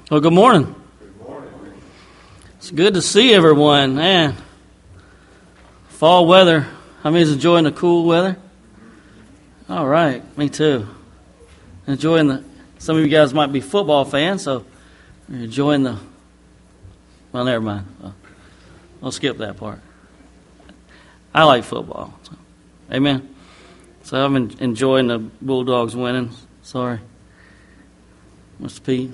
Well, good morning. It's good to see everyone. Man, fall weather. How many's enjoying the cool weather? All right, me too. Enjoying some of you guys might be football fans, so you're enjoying well, never mind. I'll skip that part. I like football. So, amen. So I'm enjoying the Bulldogs winning. Sorry. Mr. Pete.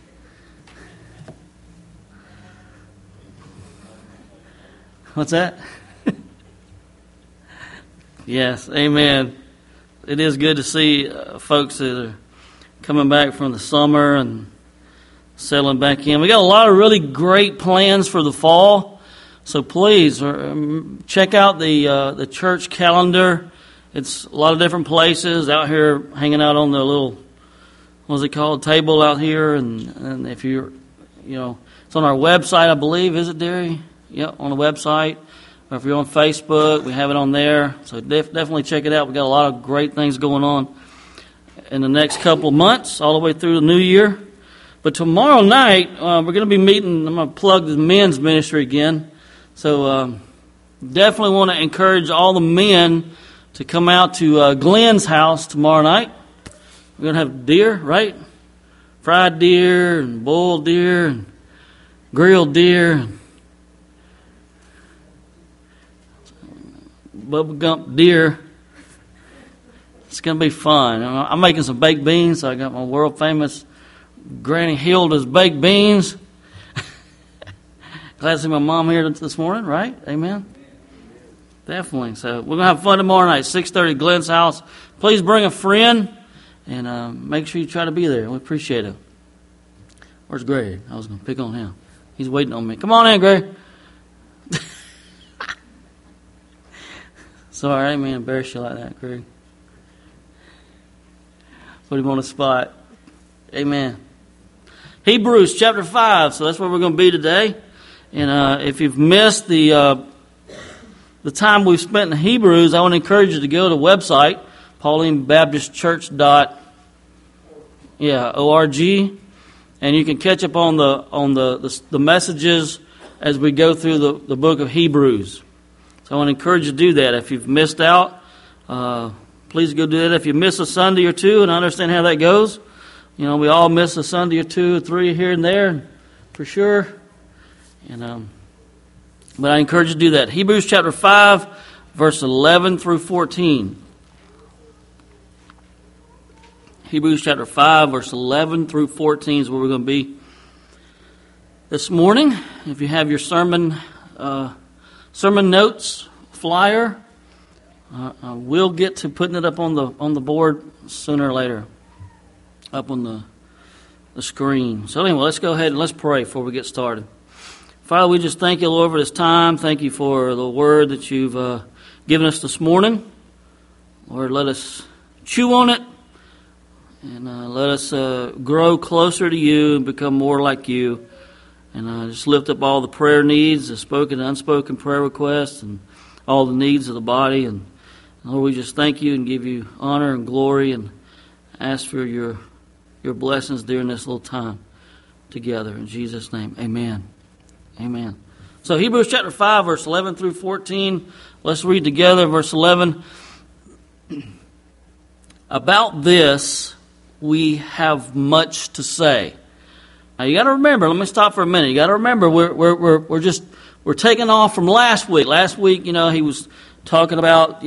What's that? Yes, amen. It is good to see folks that are coming back from the summer and settling back in. We got a lot of really great plans for the fall, so please check out the church calendar. It's a lot of different places out here, hanging out on the little, what's it called, table out here, and if you're, it's on our website, I believe, is it, Derry? Yep, on the website. Or if you're on Facebook, we have it on there. So definitely check it out. We've got a lot of great things going on in the next couple of months, all the way through the new year. But tomorrow night, we're going to be meeting. I'm going to plug the men's ministry again. So definitely want to encourage all the men to come out to Glenn's house tomorrow night. We're going to have deer, right? Fried deer and boiled deer and grilled deer. Bubba Gump deer. It's going to be fun. I'm making some baked beans. So I got my world famous Granny Hilda's baked beans. Glad to see my mom here this morning, right? Amen. Definitely. So we're going to have fun tomorrow night, 6:30 Glenn's house. Please bring a friend and make sure you try to be there. We appreciate it. Where's Greg? I was going to pick on him. He's waiting on me. Come on in, Greg. Sorry, I didn't mean to embarrass you like that, Greg. Put him on the spot. Amen. Hebrews chapter 5, so that's where we're going to be today. And if you've missed the time we've spent in Hebrews, I want to encourage you to go to the website, paulinebaptistchurch.org, and you can catch up on the messages as we go through the book of Hebrews. So I want to encourage you to do that. If you've missed out, please go do that. If you miss a Sunday or two, and I understand how that goes, we all miss a Sunday or two or three here and there, for sure. But I encourage you to do that. Hebrews chapter 5, verse 11 through 14. Hebrews chapter 5, verse 11 through 14 is where we're going to be this morning. If you have your sermon notes flyer, we'll get to putting it up on the board sooner or later, up on the screen. So anyway, let's go ahead and let's pray before we get started. Father, we just thank you, Lord, for this time. Thank you for the word that you've given us this morning. Lord, let us chew on it and let us grow closer to you and become more like you. And just lift up all the prayer needs, the spoken and unspoken prayer requests, and all the needs of the body. And Lord, we just thank you and give you honor and glory and ask for your blessings during this little time together. In Jesus' name, amen. Amen. So Hebrews chapter 5, verse 11 through 14. Let's read together verse 11. About this we have much to say. Now you got to remember. Let me stop for a minute. You got to remember we're taking off from last week. Last week, he was talking about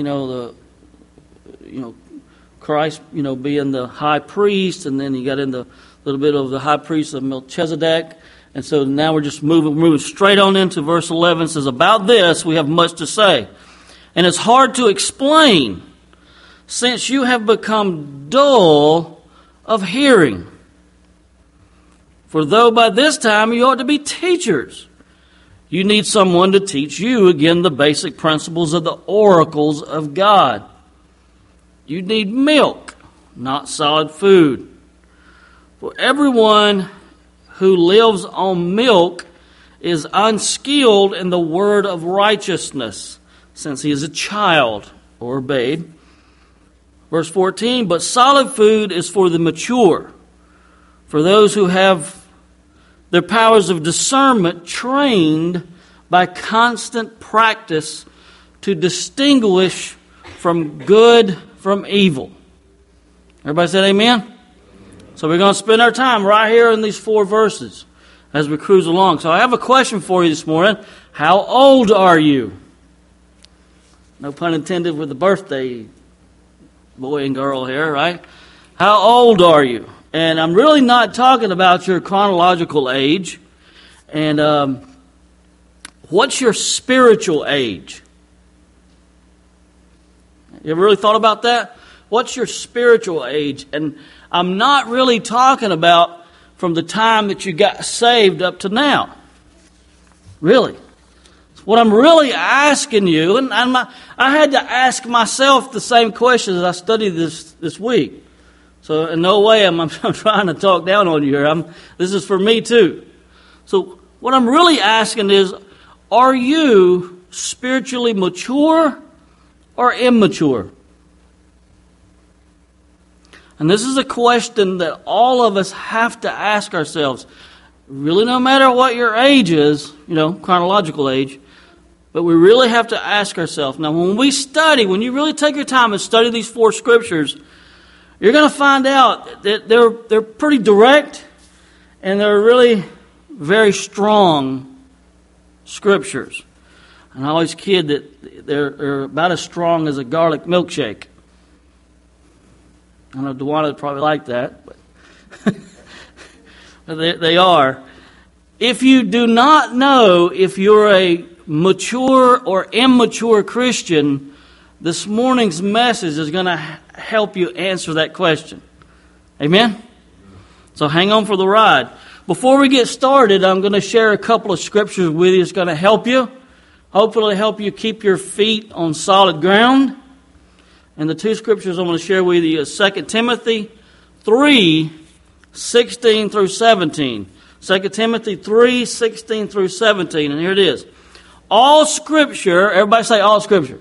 Christ being the high priest, and then he got into a little bit of the high priest of Melchizedek, and so now we're just moving straight on into verse 11. It says, "About this we have much to say, and it's hard to explain, since you have become dull of hearing. For though by this time you ought to be teachers, you need someone to teach you again the basic principles of the oracles of God. You need milk, not solid food. For everyone who lives on milk is unskilled in the word of righteousness, since he is a child or a babe." Verse 14, "But solid food is for the mature, for those who have Their powers of discernment trained by constant practice to distinguish from good from evil. Everybody said amen? So we're going to spend our time right here in these 4 verses as we cruise along. So I have a question for you this morning. How old are you? No pun intended with the birthday boy and girl here, right? How old are you? And I'm really not talking about your chronological age. And what's your spiritual age? You ever really thought about that? What's your spiritual age? And I'm not really talking about from the time that you got saved up to now. Really. What I'm really asking you, and I had to ask myself the same question as I studied this week. So in no way I'm trying to talk down on you here. This is for me too. So what I'm really asking is, are you spiritually mature or immature? And this is a question that all of us have to ask ourselves. Really, no matter what your age is, chronological age, but we really have to ask ourselves. Now, when you really take your time and study these 4 scriptures, you're going to find out that they're pretty direct and they're really very strong scriptures. And I always kid that they're about as strong as a garlic milkshake. I know Dewana would probably like that, but they are. If you do not know if you're a mature or immature Christian, this morning's message is going to help you answer that question. Amen? So hang on for the ride. Before we get started, I'm going to share a couple of scriptures with you. It's going to help you. Hopefully help you keep your feet on solid ground. And the 2 scriptures I'm going to share with you is 2 Timothy 3, 16 through 17. 2 Timothy 3, 16 through 17. And here it is. All Scripture, everybody say all Scripture.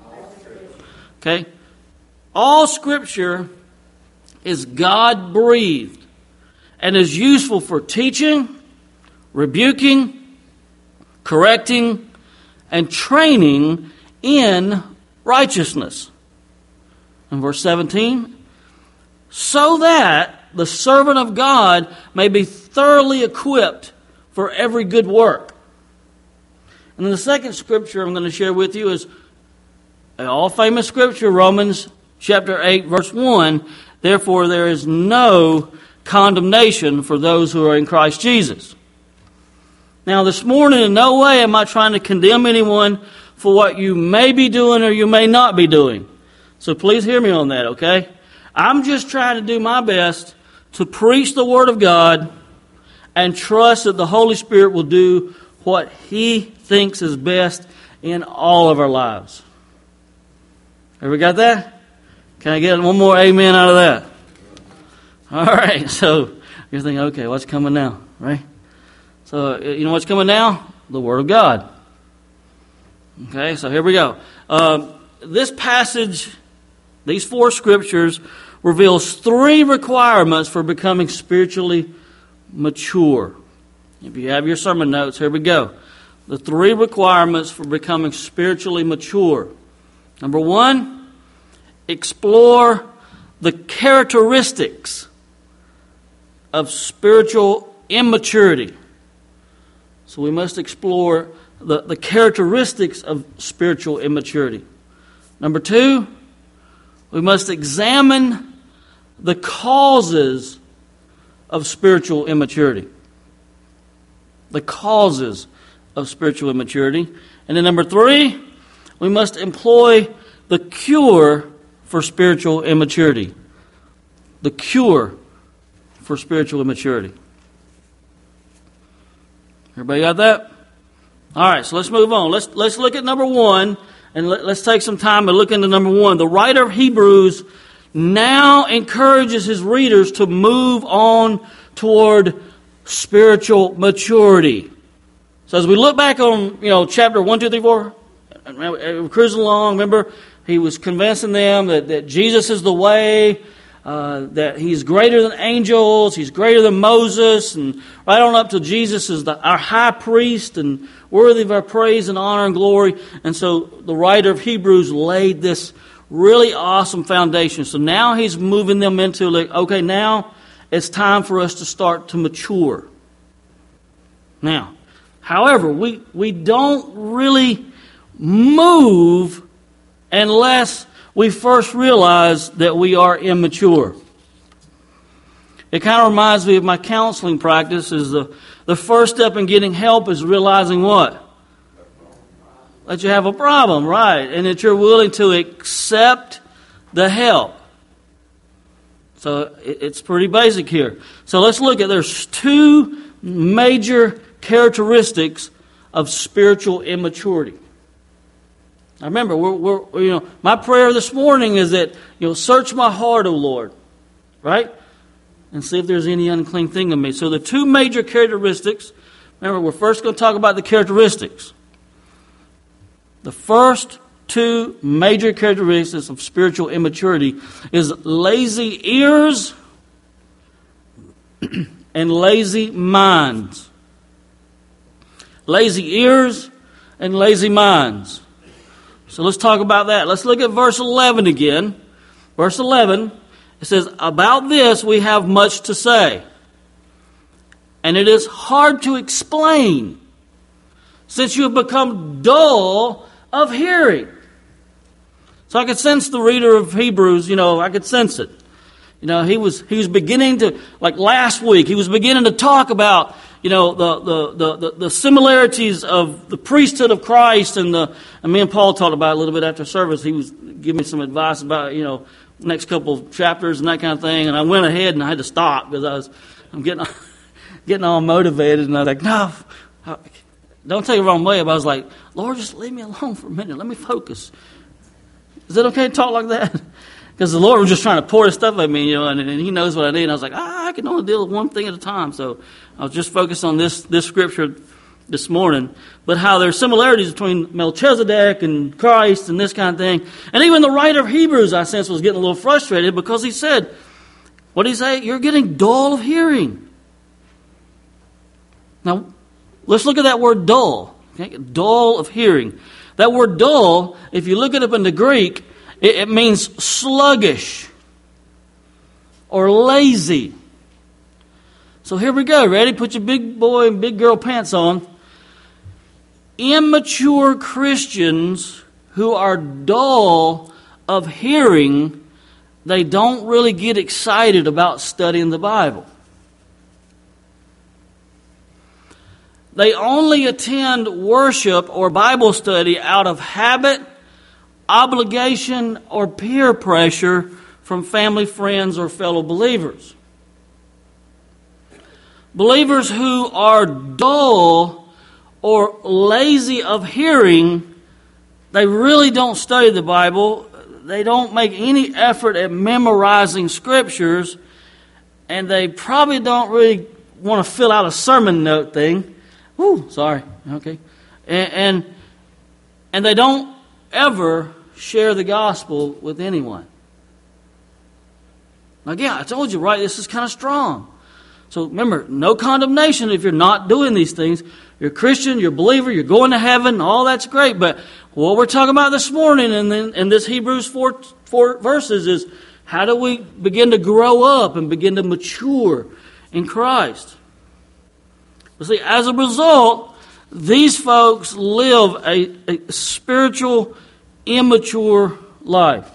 Okay? All Scripture is God-breathed and is useful for teaching, rebuking, correcting, and training in righteousness. In verse 17, so that the servant of God may be thoroughly equipped for every good work. And then the second scripture I'm going to share with you is an all-famous scripture, Romans chapter 8, verse 1. Therefore, there is no condemnation for those who are in Christ Jesus. Now, this morning, in no way am I trying to condemn anyone for what you may be doing or you may not be doing. So please hear me on that, okay? I'm just trying to do my best to preach the Word of God and trust that the Holy Spirit will do what He thinks is best in all of our lives. Ever got that? Can I get one more amen out of that? All right, so you're thinking, okay, what's coming now, right? So, you know what's coming now? The Word of God. Okay, so here we go. This passage, these 4 scriptures, reveals 3 requirements for becoming spiritually mature. If you have your sermon notes, here we go. The 3 requirements for becoming spiritually mature. Number 1, explore the characteristics of spiritual immaturity. So we must explore the characteristics of spiritual immaturity. Number 2, we must examine the causes of spiritual immaturity. The causes of spiritual immaturity. And then number 3, we must employ the cure for spiritual immaturity. The cure for spiritual immaturity. Everybody got that? All right, so let's move on. Let's look at number 1, and let's take some time and look into number 1. The writer of Hebrews now encourages his readers to move on toward spiritual maturity. So as we look back on, chapter 1, 2, 3, 4, we're cruising along. Remember, he was convincing them that Jesus is the way, that he's greater than angels, he's greater than Moses, and right on up to Jesus is our high priest and worthy of our praise and honor and glory. And so the writer of Hebrews laid this really awesome foundation. So now he's moving them into, like, okay, now it's time for us to start to mature. Now, however, we don't really move unless we first realize that we are immature. It kind of reminds me of my counseling practice. Is the first step in getting help is realizing what? That you have a problem, right? And that you're willing to accept the help. So it's pretty basic here. So let's look at, there's two major characteristics of spiritual immaturity. I remember, my prayer this morning is that you'll search my heart, O Lord, right? And see if there's any unclean thing in me. So the two major characteristics, remember, we're first going to talk about the characteristics. The first two major characteristics of spiritual immaturity is lazy ears and lazy minds. Lazy ears and lazy minds. So let's talk about that. Let's look at verse 11 again. Verse 11, it says, about this we have much to say, and it is hard to explain, since you have become dull of hearing. So I could sense the reader of Hebrews, I could sense it. He was beginning to, like last week, he was beginning to talk about, the similarities of the priesthood of Christ, and me and Paul talked about it a little bit after service. He was giving me some advice about, next couple of chapters and that kind of thing, and I went ahead and I had to stop because I'm getting all motivated, and I was like, no, don't take it the wrong way, but I was like, Lord, just leave me alone for a minute. Let me focus. Is it okay to talk like that? Because the Lord was just trying to pour His stuff at me, and He knows what I need. And I was like, I can only deal with one thing at a time. So I was just focused on this scripture this morning. But how there's similarities between Melchizedek and Christ and this kind of thing. And even the writer of Hebrews, I sense, was getting a little frustrated because he said, what did he say? You're getting dull of hearing. Now, let's look at that word dull. Okay? Dull of hearing. That word dull, if you look it up in the Greek, it means sluggish or lazy. So here we go. Ready? Put your big boy and big girl pants on. Immature Christians who are dull of hearing, they don't really get excited about studying the Bible. They only attend worship or Bible study out of habit, obligation, or peer pressure from family, friends, or fellow believers. Believers who are dull or lazy of hearing, they really don't study the Bible. They don't make any effort at memorizing scriptures, and they probably don't really want to fill out a sermon note thing. Ooh, sorry. Okay. And they don't ever share the gospel with anyone. Again, I told you, right, this is kind of strong. So remember, no condemnation if you're not doing these things. You're a Christian, you're a believer, you're going to heaven, all that's great. But what we're talking about this morning in this Hebrews 4 verses is how do we begin to grow up and begin to mature in Christ? But see, as a result, these folks live a spiritual, immature life.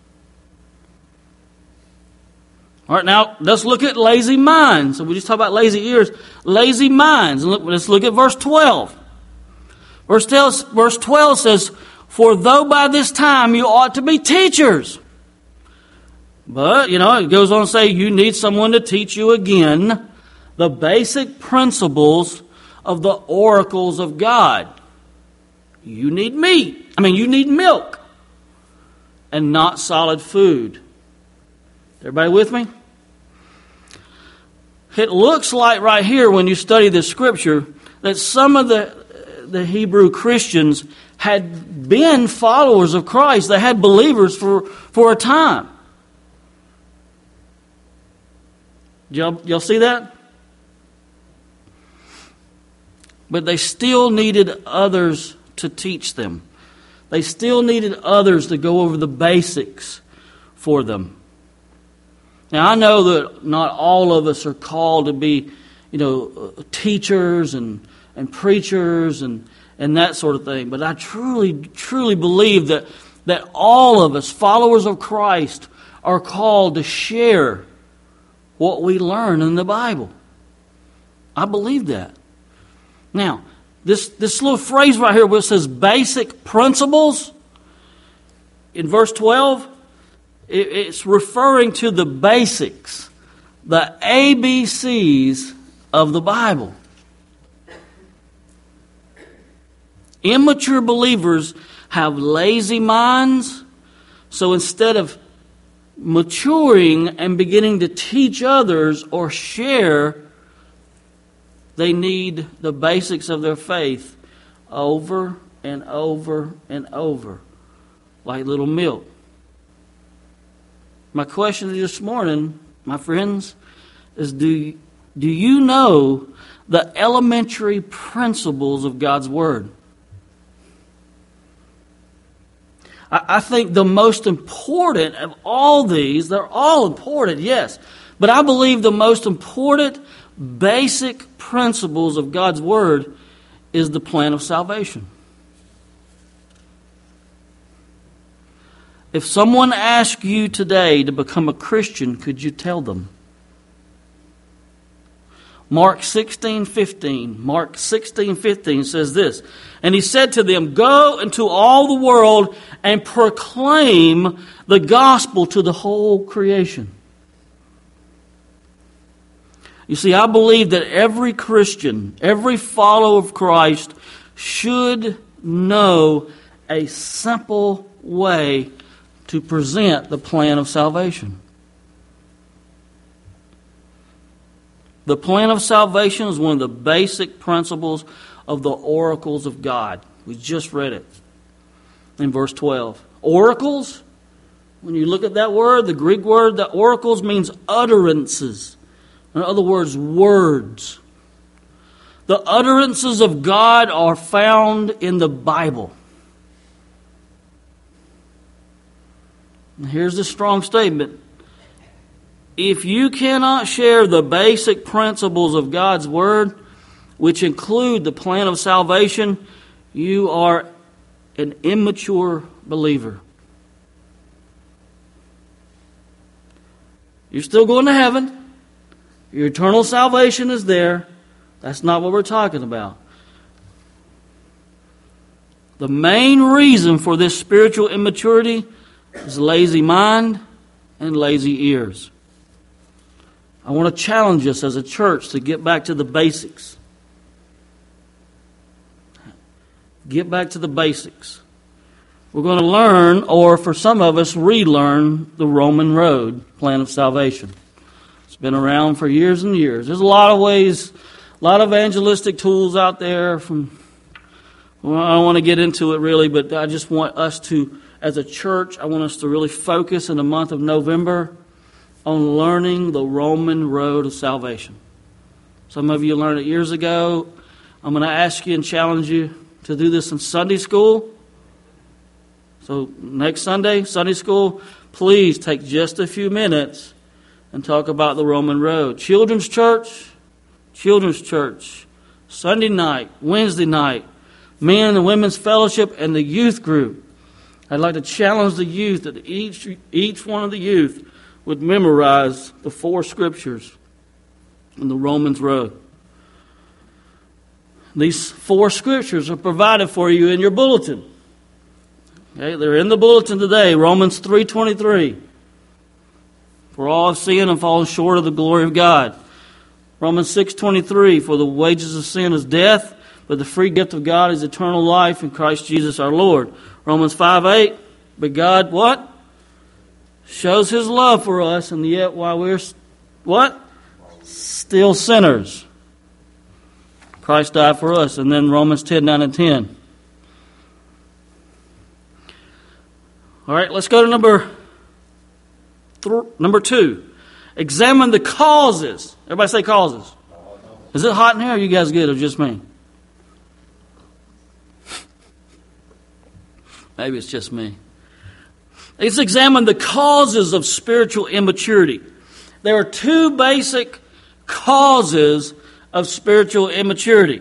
All right, now let's look at lazy minds. So we just talked about lazy ears. Lazy minds. Let's look at verse 12. Verse 12 says, for though by this time you ought to be teachers. But, it goes on to say you need someone to teach you again the basic principles of the oracles of God. You need meat. You need milk and not solid food. Everybody with me? It looks like right here when you study this scripture that some of the Hebrew Christians had been followers of Christ. They had believers for a time. Y'all see that? But they still needed others to teach them. They still needed others to go over the basics for them. Now, I know that not all of us are called to be, teachers and preachers and that sort of thing. But I truly, truly believe that all of us, followers of Christ, are called to share what we learn in the Bible. I believe that. Now, this little phrase right here where it says basic principles, in verse 12, it's referring to the basics, the ABCs of the Bible. Immature believers have lazy minds, so instead of maturing and beginning to teach others or share, they need the basics of their faith over and over and over, like little milk. My question to you this morning, my friends, is do you know the elementary principles of God's Word? I think the most important of all these, they're all important, yes, but I believe the most important basic principles of God's Word is the plan of salvation. If someone asked you today to become a Christian, could you tell them? Mark 16:15 says this, and he said to them, "Go into all the world and proclaim the gospel to the whole creation." You see, I believe that every Christian, every follower of Christ should know a simple way to present the plan of salvation. The plan of salvation is one of the basic principles of the oracles of God. We just read it in verse 12. Oracles, when you look at that word, the Greek word, the oracles means utterances. In other words, words. The utterances of God are found in the Bible. And here's the strong statement. If you cannot share the basic principles of God's Word, which include the plan of salvation, you are an immature believer. You're still going to heaven. Your eternal salvation is there. That's not what we're talking about. The main reason for this spiritual immaturity is lazy mind and lazy ears. I want to challenge us as a church to get back to the basics. Get back to the basics. We're going to learn, or for some of us, relearn the Roman road, plan of salvation. It's been around for years and years. There's a lot of ways, a lot of evangelistic tools out there. I don't want to get into it really, but I just want us to, as a church, I want us to really focus in the month of November on learning the Roman road of salvation. Some of you learned it years ago. I'm going to ask you and challenge you to do this in Sunday school. So next Sunday, Sunday school, please take just a few minutes and talk about the Roman road. Children's church, Sunday night, Wednesday night, men and women's fellowship, and the youth group. I'd like to challenge the youth that each one of the youth would memorize the 4 scriptures in the Romans road. These 4 scriptures are provided for you in your bulletin. Okay, they're in the bulletin today. Romans 3:23. For all have sinned and fallen short of the glory of God. Romans 6:23. For the wages of sin is death, but the free gift of God is eternal life in Christ Jesus our Lord. Romans 5:8. But God, what? Shows His love for us, and yet while we're, what? Still sinners, Christ died for us. And then Romans 10:9 and 10. All right, let's go to number 2. Examine the causes Everybody say causes. Is it hot in here? Or are you guys good or just me? Maybe it's just me. Let's examine the causes of spiritual immaturity. There are two basic causes of spiritual immaturity.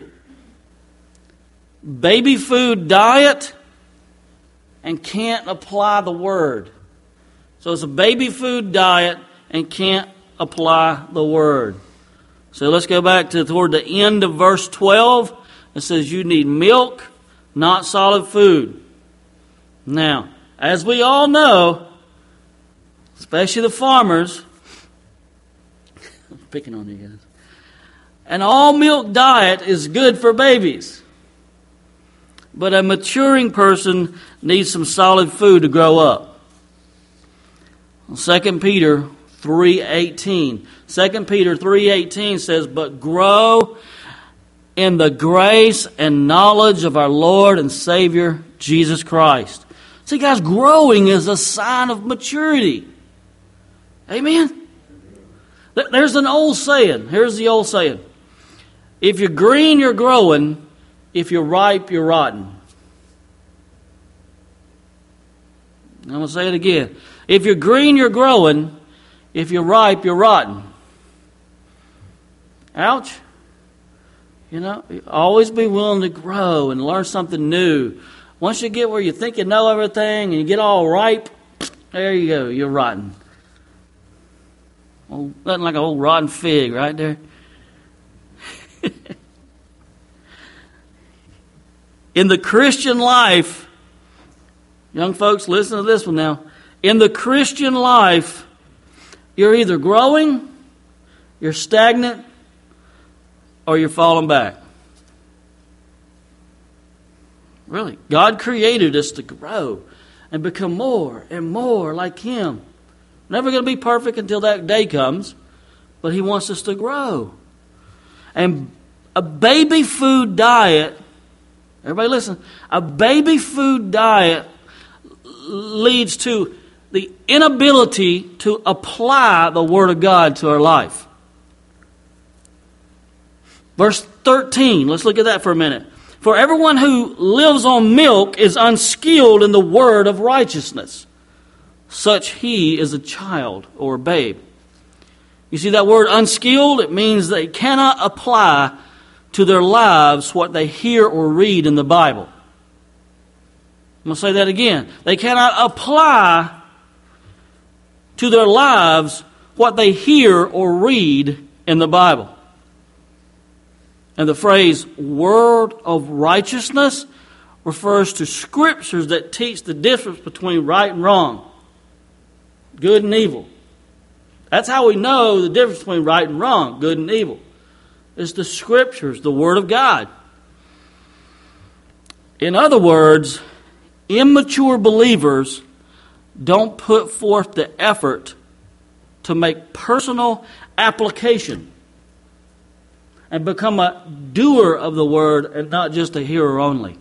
Baby food diet and can't apply the word. So it's a baby food diet and can't apply the word. So let's go back to toward the end of verse 12. It says you need milk, not solid food. Now, as we all know, especially the farmers, I'm picking on you guys, an all-milk diet is good for babies. But a maturing person needs some solid food to grow up. 2 Peter 3:18. 2 Peter 3:18 says, but grow in the grace and knowledge of our Lord and Savior, Jesus Christ. See, guys, growing is a sign of maturity. Amen? There's an old saying. Here's the old saying. If you're green, you're growing. If you're ripe, you're rotten. I'm going to say it again. If you're green, you're growing. If you're ripe, you're rotten. Ouch. You know, always be willing to grow and learn something new. Once you get where you think you know everything and you get all ripe, there you go, you're rotten. Oh, nothing like an old rotten fig right there. In the Christian life, young folks, listen to this one now. In the Christian life, you're either growing, you're stagnant, or you're falling back. Really, God created us to grow and become more and more like Him. Never going to be perfect until that day comes, but He wants us to grow. And a baby food diet, everybody listen, a baby food diet leads to the inability to apply the Word of God to our life. Verse 13, let's look at that for a minute. For everyone who lives on milk is unskilled in the word of righteousness. Such he is a child or a babe. You see that word unskilled? It means they cannot apply to their lives what they hear or read in the Bible. I'm going to say that again. They cannot apply to their lives what they hear or read in the Bible. And the phrase word of righteousness refers to scriptures that teach the difference between right and wrong, good and evil. That's how we know the difference between right and wrong, good and evil. It's the scriptures, the Word of God. In other words, immature believers don't put forth the effort to make personal application and become a doer of the Word and not just a hearer only.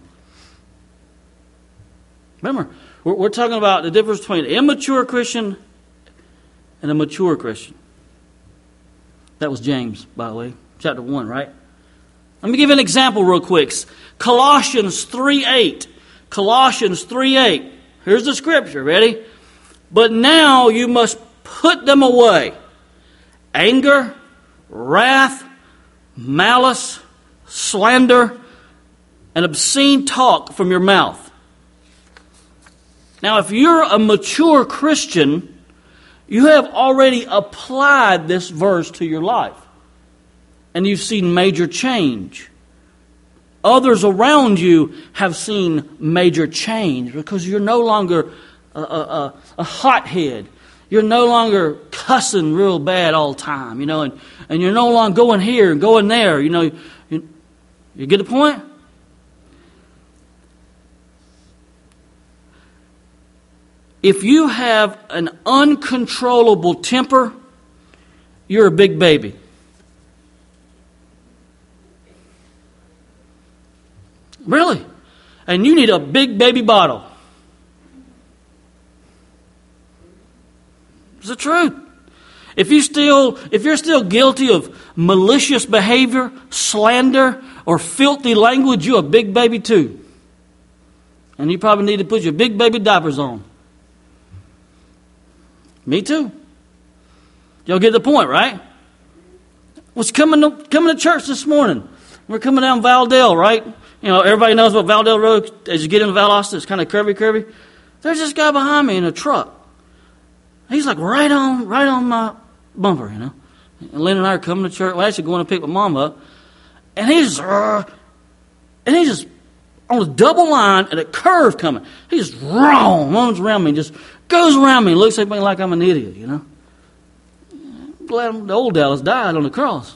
Remember, we're talking about the difference between an immature Christian and a mature Christian. That was James, by the way, chapter 1, right? Let me give you an example real quick. Colossians 3:8. Colossians 3:8. Here's the scripture, ready? But now you must put them away. Anger, wrath, malice, slander, and obscene talk from your mouth. Now, if you're a mature Christian, you have already applied this verse to your life. And you've seen major change. Others around you have seen major change because you're no longer a hothead. You're no longer cussing real bad all the time, and you're no longer going here and going there, You get the point? If you have an uncontrollable temper, you're a big baby. Really? And you need a big baby bottle. It's the truth. If you're still guilty of malicious behavior, slander, or filthy language, you're a big baby too. And you probably need to put your big baby diapers on. Me too. Y'all get the point, right? Was coming to church this morning. We're coming down Valdale, right? You know, everybody knows what Valdale Road, as you get into Valdosta, it's kind of curvy. There's this guy behind me in a truck. He's like right on my bumper, you know. And Lynn and I are coming to church. We're actually going to pick my mom up. And he's just on a double line at a curve coming. He's wrong, runs around me, just goes around me, looks at me like I'm an idiot, you know. I'm glad the old Dallas died on the cross.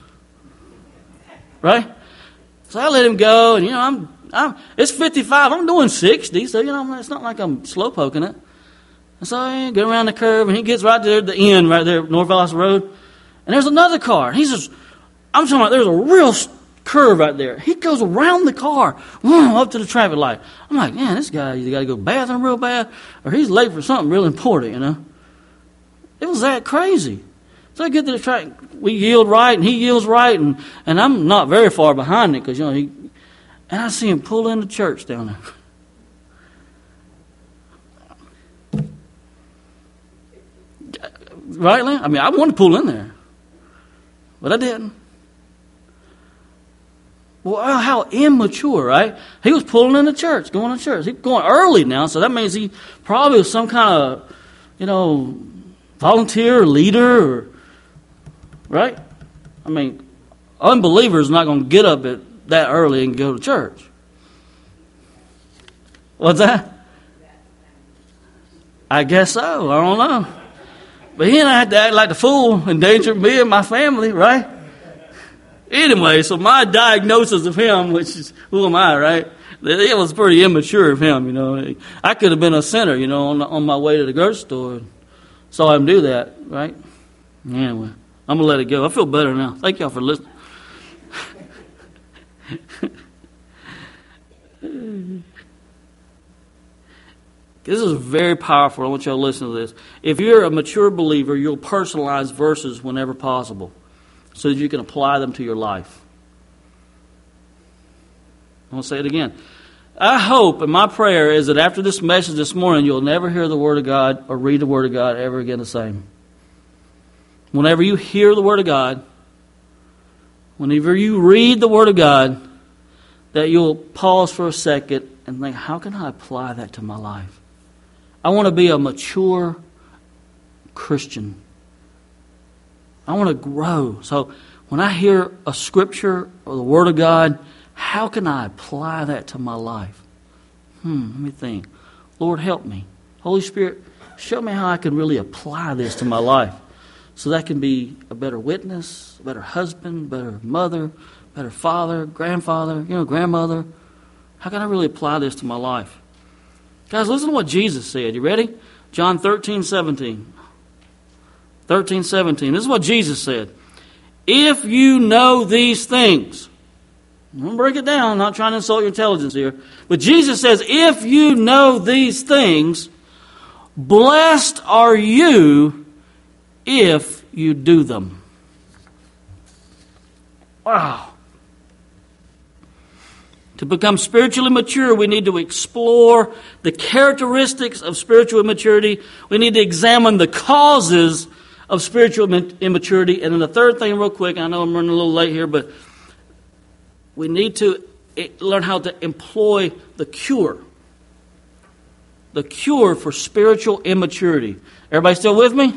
Right? So I let him go, and you know, it's 55, I'm doing 60, so you know, it's not like I'm slow poking it. And so I go around the curve, and he gets right there at the end, right there, North Valdosta Road, and there's another car. I'm talking about there's a real curve right there. He goes around the car, up to the traffic light. I'm like, man, this guy either got to go to the bathroom real bad, or he's late for something real important, you know. It was that crazy. So I get to the track, we yield right, and he yields right, and I'm not very far behind it, because, you know, and I see him pull into church down there. Right, Lynn? I mean, I wanted to pull in there, but I didn't. Well, how immature, right? He was pulling into church, going to church. He's going early now, so that means he probably was some kind of, you know, volunteer or leader, or, right? I mean, unbelievers are not going to get up at that early and go to church. What's that? I guess so. I don't know. But he and I had to act like the fool, endanger me and my family, right? Anyway, so my diagnosis of him, which is, who am I, right? It was pretty immature of him, you know. I could have been a sinner, you know, on my way to the grocery store. Saw him do that, right? Anyway, I'm going to let it go. I feel better now. Thank y'all for listening. This is very powerful. I want y'all to listen to this. If you're a mature believer, you'll personalize verses whenever possible so that you can apply them to your life. I'm going to say it again. I hope, and my prayer is that after this message this morning, you'll never hear the Word of God or read the Word of God ever again the same. Whenever you hear the Word of God, whenever you read the Word of God, that you'll pause for a second and think, how can I apply that to my life? I want to be a mature Christian. I want to grow. So when I hear a scripture or the Word of God, how can I apply that to my life? Let me think. Lord, help me. Holy Spirit, show me how I can really apply this to my life so that I can be a better witness, a better husband, better mother, better father, grandfather, grandmother. How can I really apply this to my life? Guys, listen to what Jesus said. You ready? John 13:17. 13:17. This is what Jesus said. If you know these things, I'm going to break it down. I'm not trying to insult your intelligence here. But Jesus says, if you know these things, blessed are you if you do them. Wow. To become spiritually mature, we need to explore the characteristics of spiritual immaturity. We need to examine the causes of spiritual immaturity. And then the third thing, real quick, I know I'm running a little late here, but we need to learn how to employ the cure. The cure for spiritual immaturity. Everybody still with me?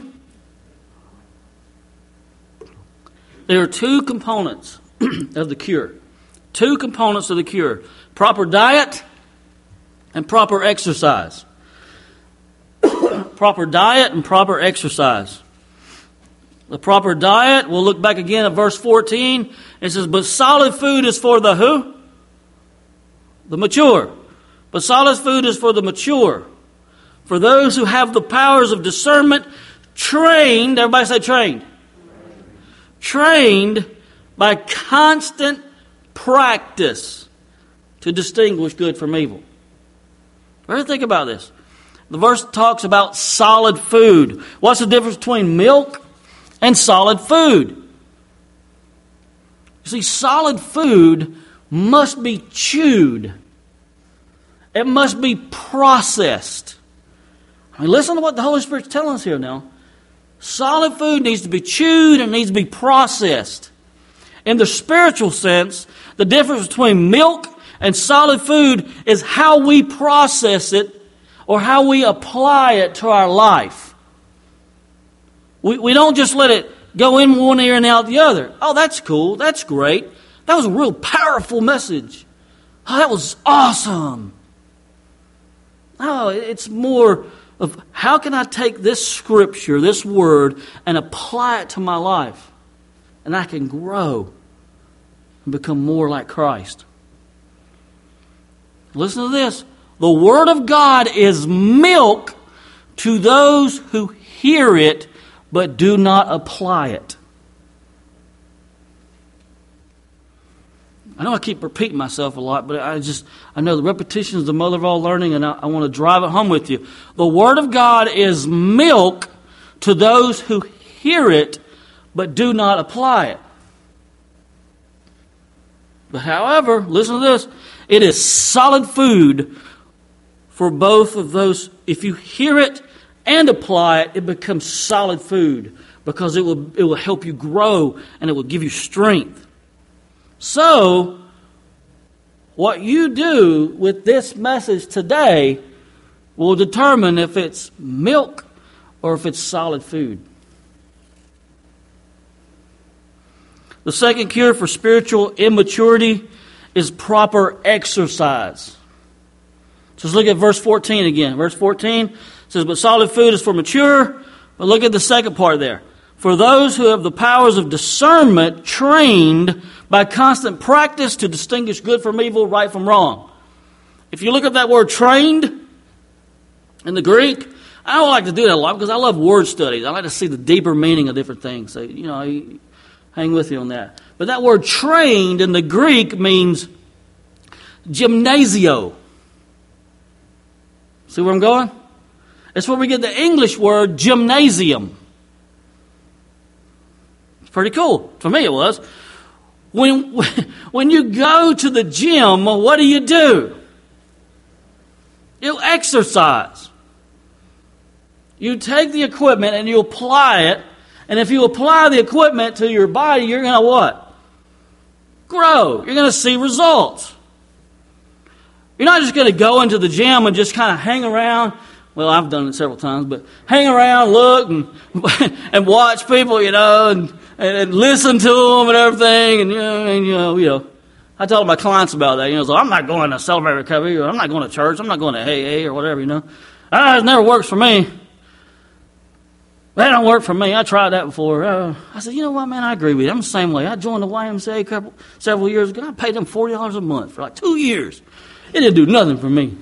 There are two components of the cure. Two components of the cure. Proper diet and proper exercise. Proper diet and proper exercise. The proper diet, we'll look back again at verse 14. It says, but solid food is for the who? The mature. But solid food is for the mature. For those who have the powers of discernment, trained, everybody say trained. Trained by constant practice to distinguish good from evil. Really think about this. The verse talks about solid food. What's the difference between milk and solid food. You see, solid food must be chewed. It must be processed. I mean, listen to what the Holy Spirit's telling us here now. Solid food needs to be chewed and needs to be processed. In the spiritual sense, the difference between milk and solid food is how we process it or how we apply it to our life. We don't just let it go in one ear and out the other. Oh, that's cool. That's great. That was a real powerful message. Oh, that was awesome. No, it's more of how can I take this scripture, this word, and apply it to my life? And I can grow and become more like Christ. Listen to this. The Word of God is milk to those who hear it but do not apply it. I know I keep repeating myself a lot, but I know the repetition is the mother of all learning, and I want to drive it home with you. The Word of God is milk to those who hear it but do not apply it. But however, listen to this, it is solid food for both of those. If you hear it and apply it, it becomes solid food because it will help you grow and it will give you strength. So, what you do with this message today will determine if it's milk or if it's solid food. The second cure for spiritual immaturity is proper exercise. So let's look at verse 14 again. Verse 14 says, but solid food is for mature. But look at the second part there. For those who have the powers of discernment trained by constant practice to distinguish good from evil, right from wrong. If you look at that word trained in the Greek, I don't like to do that a lot because I love word studies. I like to see the deeper meaning of different things. So, hang with you on that. But that word trained in the Greek means gymnasio. See where I'm going? It's where we get the English word gymnasium. It's pretty cool. For me it was. When you go to the gym, what do? You exercise. You take the equipment and you apply it. And if you apply the equipment to your body, you're going to what? Grow. You're going to see results. You're not just going to go into the gym and just kind of hang around. Well, I've done it several times, but hang around, look, and watch people, and listen to them and everything. And I told my clients about that. So I'm not going to Celebrate Recovery, or I'm not going to church, I'm not going to AA or whatever. It never works for me. That don't work for me. I tried that before. I said, you know what, man, I agree with you. I'm the same way. I joined the YMCA several years ago. I paid them $40 a month for like 2 years. It didn't do nothing for me.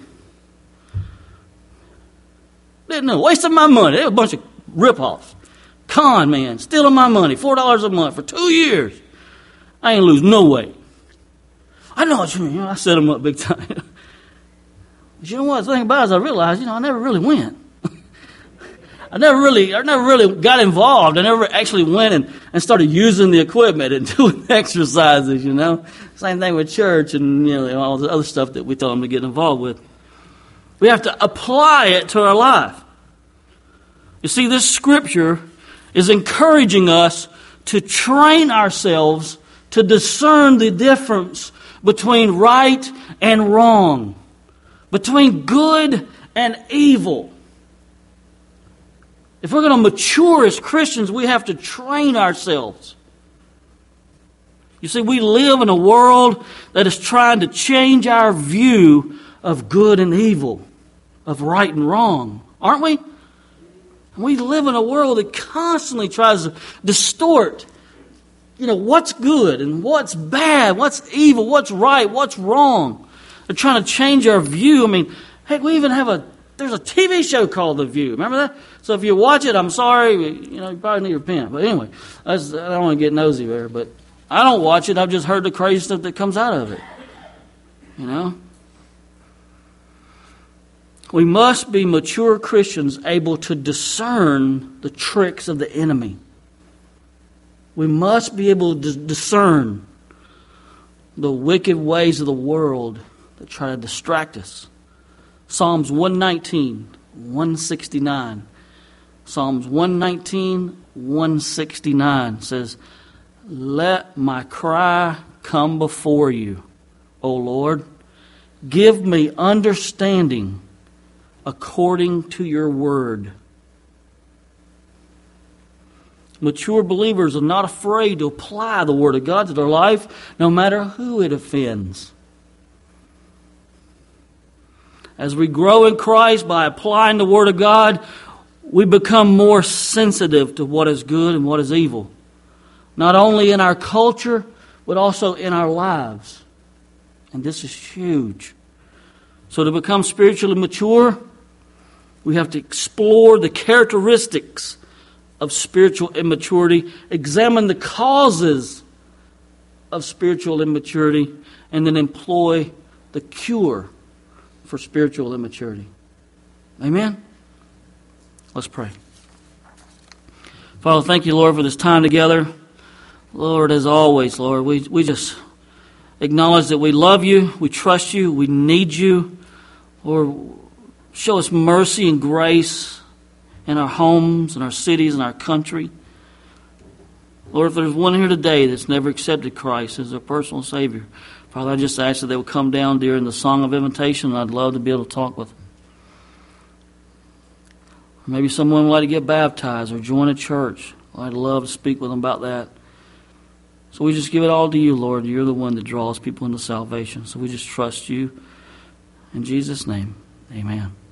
Didn't know. Wasted my money. They were a bunch of rip-offs. Con man, stealing my money, $4 a month for 2 years. I ain't lose no weight. I know what you mean. I set them up big time. But you know what? The thing about it is I realized, I never really went. I never really got involved. I never actually went and started using the equipment and doing exercises, Same thing with church and, all the other stuff that we told them to get involved with. We have to apply it to our life. You see, this scripture is encouraging us to train ourselves to discern the difference between right and wrong, between good and evil. If we're going to mature as Christians, we have to train ourselves. You see, we live in a world that is trying to change our view of good and evil, of right and wrong, aren't we? We live in a world that constantly tries to distort, what's good and what's bad, what's evil, what's right, what's wrong. They're trying to change our view. Heck, we even have there's a TV show called The View. Remember that? So if you watch it, I'm sorry, you probably need to repent. But anyway, I don't want to get nosy there, but I don't watch it. I've just heard the crazy stuff that comes out of it. We must be mature Christians able to discern the tricks of the enemy. We must be able to discern the wicked ways of the world that try to distract us. Psalms 119, 169. Psalms 119, 169 says, "Let my cry come before you, O Lord. Give me understanding according to your word." Mature believers are not afraid to apply the Word of God to their life, no matter who it offends. As we grow in Christ by applying the Word of God, we become more sensitive to what is good and what is evil. Not only in our culture, but also in our lives. And this is huge. So to become spiritually mature, we have to explore the characteristics of spiritual immaturity, examine the causes of spiritual immaturity, and then employ the cure for spiritual immaturity. Amen? Let's pray. Father, thank you, Lord, for this time together. Lord, as always, Lord, we just acknowledge that we love you, we trust you, we need you. Lord, show us mercy and grace in our homes, in our cities, in our country. Lord, if there's one here today that's never accepted Christ as their personal Savior, Father, I just ask that they would come down during the song of invitation, and I'd love to be able to talk with them. Maybe someone would like to get baptized or join a church. I'd love to speak with them about that. So we just give it all to you, Lord. You're the one that draws people into salvation. So we just trust you. In Jesus' name, amen.